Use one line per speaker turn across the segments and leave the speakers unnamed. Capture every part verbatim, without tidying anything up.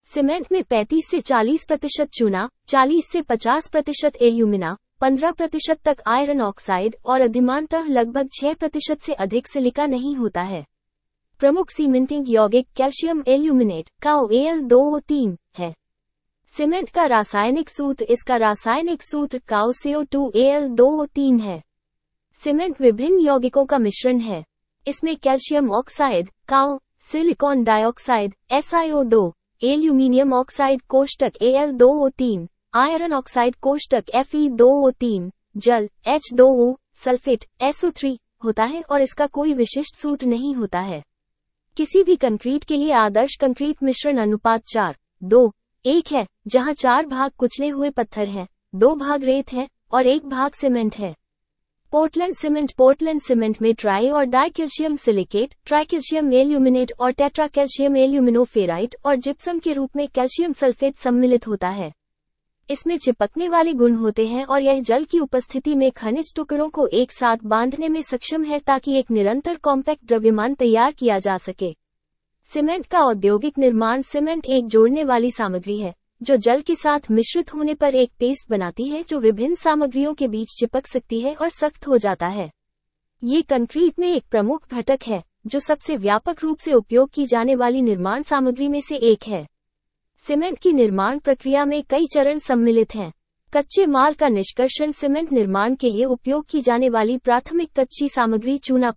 Cement में पैंतीस से चालीस प्रतिशत चूना, चालीस से पचास प्रतिशत एल्यूमिना, पंद्रह प्रतिशत तक आयरन ऑक्साइड और अधिमानतः लगभग छह प्रतिशत से अधिक सिलिका नहीं होता है। प्रमुख सीमेंटिंग यौगिक कैल्शियम एल्यूमिनेट का ए एल दो ओ तीन है। सीमेंट का रासायनिक सूत्र इसका रासायनिक सूत्र का सी ओ टू ए एल दो ओ तीन है। सीमेंट विभिन्न यौगिकों का मिश्रण है। इसमें कैल्शियम ऑक्साइड काओ, silicon dioxide S I O दो, एल्यूमिनियम ऑक्साइड कोष्टक ए एल दो ओ तीन, आयरन ऑक्साइड कोष्टक एफ ई दो ओ तीन, जल H two O, sulphate S O three होता है और इसका कोई विशिष्ट सूत्र नहीं होता है। किसी भी कंक्रीट के लिए आदर्श कंक्रीट मिश्रण अनुपात चार दो एक है, जहां चार भाग कुचले हुए पत्थर हैं, दो भाग रेत है और एक भाग सीमेंट है। पोर्टलैंड सीमेंट पोर्टलैंड सीमेंट में ट्राई और di calcium silicate, tricalcium aluminate और टेट्रा कैल्शियम एल्यूमिनोफेराइट और जिप्सम के रूप में कैल्शियम सल्फेट सम्मिलित होता है। इसमें चिपकने वाले गुण होते हैं और यह जल की उपस्थिति में खनिज टुकड़ों को एक साथ बांधने में सक्षम है ताकि एक निरंतर कॉम्पैक्ट द्रव्यमान तैयार किया जा सके। सीमेंट का औद्योगिक निर्माण सीमेंट एक जोड़ने वाली सामग्री है जो जल के साथ मिश्रित होने पर एक पेस्ट बनाती है जो विभिन्न सामग्रियों के बीच चिपक सकती है और सख्त हो जाता है। ये कंक्रीट में एक प्रमुख घटक है जो सबसे व्यापक रूप से उपयोग की जाने वाली निर्माण सामग्री में से एक है। सीमेंट की निर्माण प्रक्रिया में कई चरण सम्मिलित हैं। कच्चे माल का निष्कर्षण सीमेंट निर्माण के लिए उपयोग की जाने वाली प्राथमिक कच्ची सामग्री चूना,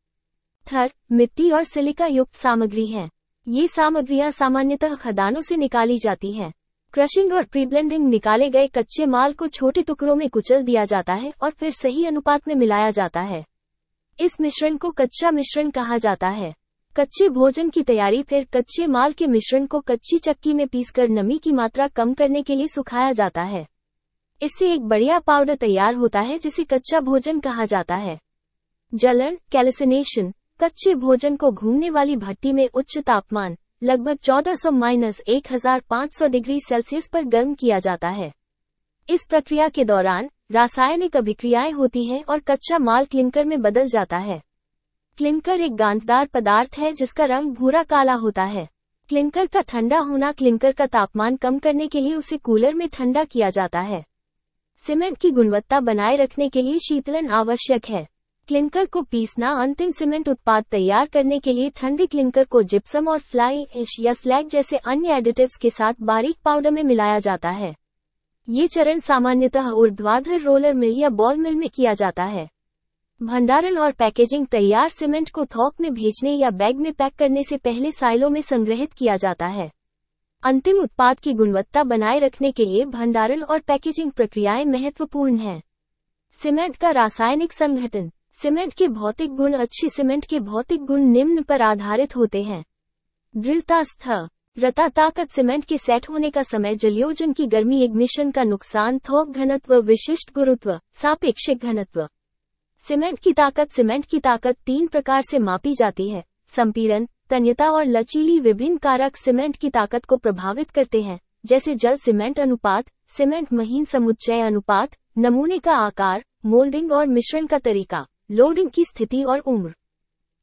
पत्थर, मिट्टी और सिलिका युक्त सामग्री है। ये सामग्रियां सामान्यतः खदानों से निकाली जाती हैं। क्रशिंग और प्रीब्लेंडिंग निकाले गए कच्चे माल को छोटे टुकड़ों में कुचल दिया जाता है और फिर सही अनुपात में मिलाया जाता है। इस मिश्रण को कच्चा मिश्रण कहा जाता है। कच्चे भोजन की तैयारी फिर कच्चे माल के मिश्रण को कच्ची चक्की में पीसकर नमी की मात्रा कम करने के लिए सुखाया जाता है। इससे एक बढ़िया पाउडर तैयार होता है जिसे कच्चा भोजन कहा जाता है। जलन कैल्सिनेशन, कच्चे भोजन को घूमने वाली भट्टी में उच्च तापमान लगभग चौदह सौ माइनस एक हज़ार पाँच सौ डिग्री सेल्सियस पर गर्म किया जाता है। इस प्रक्रिया के दौरान रासायनिक अभिक्रियाएं होती हैं और कच्चा माल क्लिंकर में बदल जाता है। क्लिंकर एक गांठदार पदार्थ है जिसका रंग भूरा काला होता है। क्लिंकर का ठंडा होना क्लिंकर का तापमान कम करने के लिए उसे कूलर में ठंडा किया जाता है। सीमेंट की गुणवत्ता बनाए रखने के लिए शीतलन आवश्यक है। क्लिंकर को पीसना अंतिम सीमेंट उत्पाद तैयार करने के लिए ठंडे क्लिंकर को जिप्सम और फ्लाई ऐश या स्लैग जैसे अन्य एडिटिव्स के साथ बारीक पाउडर में मिलाया जाता है। ये चरण सामान्यतः ऊर्ध्वाधर रोलर मिल या बॉल मिल में किया जाता है। भंडारण और पैकेजिंग तैयार सीमेंट को थोक में भेजने या बैग में पैक करने से पहले साइलो में संग्रहित किया जाता है। अंतिम उत्पाद की गुणवत्ता बनाए रखने के लिए भंडारण और पैकेजिंग प्रक्रियाएं महत्वपूर्ण हैं। सीमेंट का रासायनिक संघटन। सीमेंट के भौतिक गुण अच्छी सीमेंट के भौतिक गुण निम्न पर आधारित होते हैं। दृढ़ता, स्थिरता, ताकत, सीमेंट के सेट होने का समय, जलयोजन की गर्मी, इग्निशन का नुकसान, थोक घनत्व, विशिष्ट गुरुत्व, सापेक्षिक घनत्व। सीमेंट की ताकत। सीमेंट की ताकत तीन प्रकार से मापी जाती है: संपीड़न, तन्यता और लचीली। विभिन्न कारक सीमेंट की ताकत को प्रभावित करते हैं, जैसे जल सीमेंट अनुपात, सीमेंट महीन समुच्चय अनुपात, नमूने का आकार, मोल्डिंग और मिश्रण का तरीका, लोडिंग की स्थिति और उम्र।